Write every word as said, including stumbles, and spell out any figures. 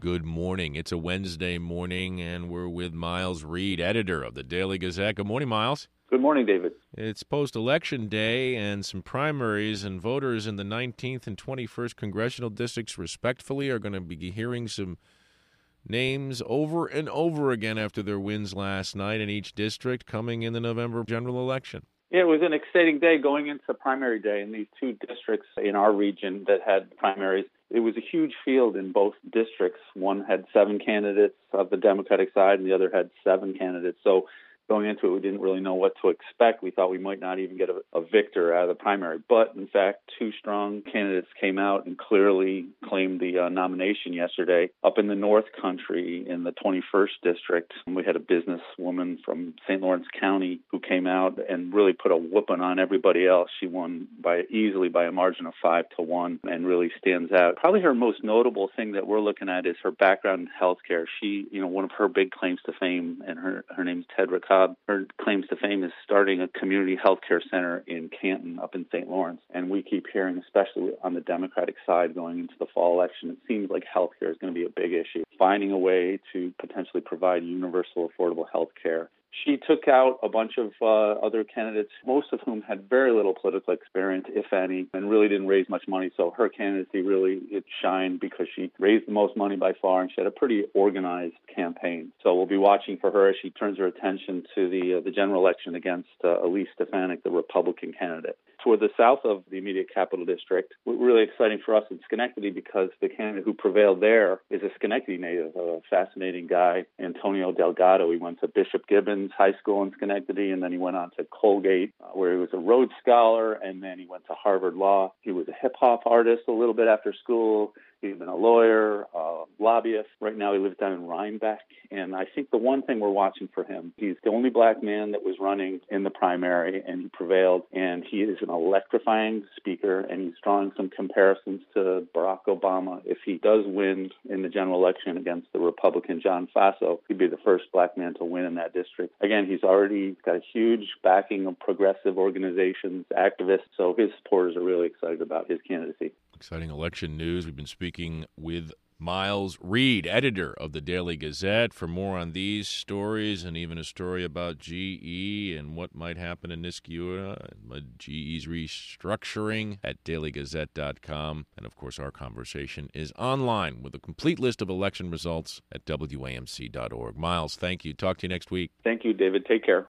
good morning. It's a Wednesday morning, and we're with Miles Reed, editor of the Daily Gazette. Good morning, Miles. Good morning, David. It's post-election day, and some primaries, and voters in the nineteenth and twenty-first congressional districts, respectfully, are going to be hearing some names over and over again after their wins last night in each district coming in the November general election. Yeah, it was an exciting day going into primary day in these two districts in our region that had primaries. It was a huge field in both districts. One had seven candidates of the Democratic side, and the other had seven candidates. So going into it, we didn't really know what to expect. We thought we might not even get a, a victor out of the primary. But, in fact, two strong candidates came out and clearly claimed the uh, nomination yesterday. Up in the North Country, in the twenty-first District, we had a businesswoman from Saint Lawrence County who came out and really put a whooping on everybody else. She won by easily by a margin of five to one and really stands out. Probably her most notable thing that we're looking at is her background in healthcare. She, you know, one of her big claims to fame, and her, her name's Tedra Cobb. Her claims to fame is starting a community health care center in Canton up in Saint Lawrence. And we keep hearing, especially on the Democratic side going into the fall election, it seems like health care is going to be a big issue. Finding a way to potentially provide universal affordable health care. She took out a bunch of uh, other candidates, most of whom had very little political experience, if any, and really didn't raise much money. So her candidacy really it shined because she raised the most money by far, and she had a pretty organized campaign. So we'll be watching for her as she turns her attention to the uh, the general election against uh, Elise Stefanik, the Republican candidate. Toward the south of the immediate capital district, really exciting for us in Schenectady because the candidate who prevailed there is a Schenectady native, a fascinating guy, Antonio Delgado. He went to Bishop Gibbons High School in Schenectady, and then he went on to Colgate, uh, where he was a Rhodes Scholar, and then he went to Harvard Law. He was a hip-hop artist a little bit after school. He's been a lawyer, a lobbyist. Right now he lives down in Rhinebeck. And I think the one thing we're watching for him, he's the only black man that was running in the primary, and he prevailed. And he is an electrifying speaker, and he's drawing some comparisons to Barack Obama. If he does win in the general election against the Republican John Faso, he'd be the first black man to win in that district. Again, he's already got a huge backing of progressive organizations, activists, so his supporters are really excited about his candidacy. Exciting election news. We've been speaking with Miles Reed, editor of the Daily Gazette. For more on these stories and even a story about G E and what might happen in Niskayuna and G E's restructuring at daily gazette dot com. And, of course, our conversation is online with a complete list of election results at W A M C dot org. Miles, thank you. Talk to you next week. Thank you, David. Take care.